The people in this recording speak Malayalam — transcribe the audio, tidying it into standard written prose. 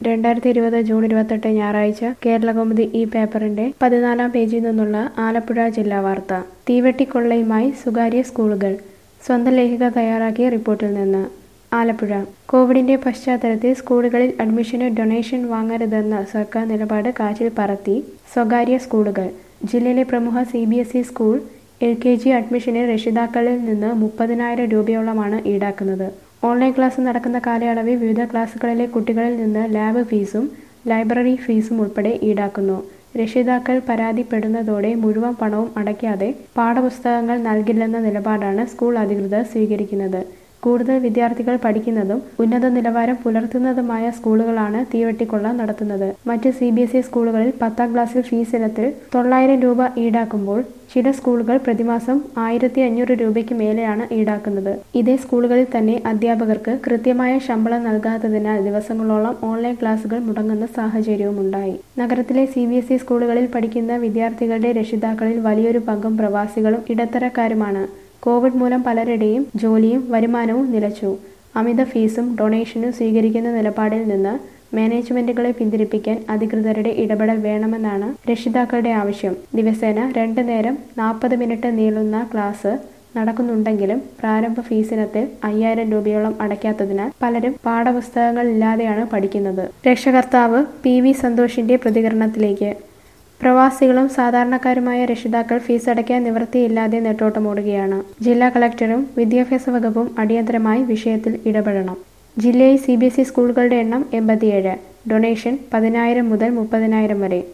2020 ജൂൺ 28 ഞായറാഴ്ച കേരളകൗമുദി ഈ പേപ്പറിന്റെ 14-ാം പേജിൽ നിന്നുള്ള ആലപ്പുഴ ജില്ലാ വാർത്ത. തീവെട്ടിക്കൊള്ളയുമായി സ്വകാര്യ സ്കൂളുകൾ. സ്വന്തം ലേഖിക തയ്യാറാക്കിയ റിപ്പോർട്ടിൽ നിന്ന്. ആലപ്പുഴ. കോവിഡിന്റെ പശ്ചാത്തലത്തിൽ സ്കൂളുകളിൽ അഡ്മിഷന് ഡൊണേഷൻ വാങ്ങരുതെന്ന സർക്കാർ നിലപാട് കാറ്റിൽ പറത്തി സ്വകാര്യ സ്കൂളുകൾ. ജില്ലയിലെ പ്രമുഖ CBSE സ്കൂൾ LKG അഡ്മിഷന് രക്ഷിതാക്കളിൽ നിന്ന് 30,000 രൂപയോളമാണ് ഈടാക്കുന്നത്. ഓൺലൈൻ ക്ലാസ് നടക്കുന്ന കാലയളവിൽ വിവിധ ക്ലാസുകളിലെ കുട്ടികളിൽ നിന്ന് ലാബ് ഫീസും ലൈബ്രറി ഫീസും ഉൾപ്പെടെ ഈടാക്കുന്നു. രക്ഷിതാക്കൾ പരാതിപ്പെടുന്നതോടെ മുഴുവൻ പണവും അടയ്ക്കാതെ പാഠപുസ്തകങ്ങൾ നൽകില്ലെന്ന നിലപാടാണ് സ്കൂൾ അധികൃതർ സ്വീകരിക്കുന്നത്. കൂടുതൽ വിദ്യാർത്ഥികൾ പഠിക്കുന്നതും ഉന്നത നിലവാരം പുലർത്തുന്നതുമായ സ്കൂളുകളാണ് തീവെട്ടിക്കൊള്ള നടത്തുന്നത്. മറ്റ് CBSE സ്കൂളുകളിൽ 10ാം ക്ലാസ്സിൽ ഫീസ് ഇനത്തിൽ 900 രൂപ ഈടാക്കുമ്പോൾ ചില സ്കൂളുകൾ പ്രതിമാസം 1,500 രൂപയ്ക്ക് മേലെയാണ് ഈടാക്കുന്നത്. ഇതേ സ്കൂളുകളിൽ തന്നെ അധ്യാപകർക്ക് കൃത്യമായ ശമ്പളം നൽകാത്തതിനാൽ ദിവസങ്ങളോളം ഓൺലൈൻ ക്ലാസുകൾ മുടങ്ങുന്ന സാഹചര്യവുമുണ്ടായി. നഗരത്തിലെ CBSE സ്കൂളുകളിൽ പഠിക്കുന്ന വിദ്യാർത്ഥികളുടെ രക്ഷിതാക്കളിൽ വലിയൊരു പങ്കും പ്രവാസികളും ഇടത്തരക്കാരുമാണ്. കോവിഡ് മൂലം പലരുടെയും ജോലിയും വരുമാനവും നിലച്ചു. അമിത ഫീസും ഡൊണേഷനും സ്വീകരിക്കുന്ന നിലപാടിൽ നിന്ന് മാനേജ്മെന്റുകളെ പിന്തിരിപ്പിക്കാൻ അധികൃതരുടെ ഇടപെടൽ വേണമെന്നാണ് രക്ഷിതാക്കളുടെ ആവശ്യം. ദിവസേന 2 നേരം 40 മിനിറ്റ് നീളുന്ന ക്ലാസ് നടക്കുന്നുണ്ടെങ്കിലും പ്രാരംഭ ഫീസിനത്തിൽ 5,000 രൂപയോളം അടയ്ക്കാത്തതിനാൽ പലരും പാഠപുസ്തകങ്ങൾ ഇല്ലാതെയാണ് പഠിക്കുന്നത്. രക്ഷകർത്താവ് PV സന്തോഷിന്റെ പ്രതികരണത്തിലേക്ക്. പ്രവാസികളും സാധാരണക്കാരുമായ രക്ഷിതാക്കൾ ഫീസ് അടയ്ക്കാൻ നിവൃത്തിയില്ലാതെ നെട്ടോട്ടമോടുകയാണ്. ജില്ലാ കളക്ടറും വിദ്യാഭ്യാസ വകുപ്പും അടിയന്തരമായി വിഷയത്തിൽ ഇടപെടണം. ജില്ലയിൽ CBSE സ്കൂളുകളുടെ എണ്ണം 87. ഡൊണേഷൻ 10,000 മുതൽ 30,000 വരെ.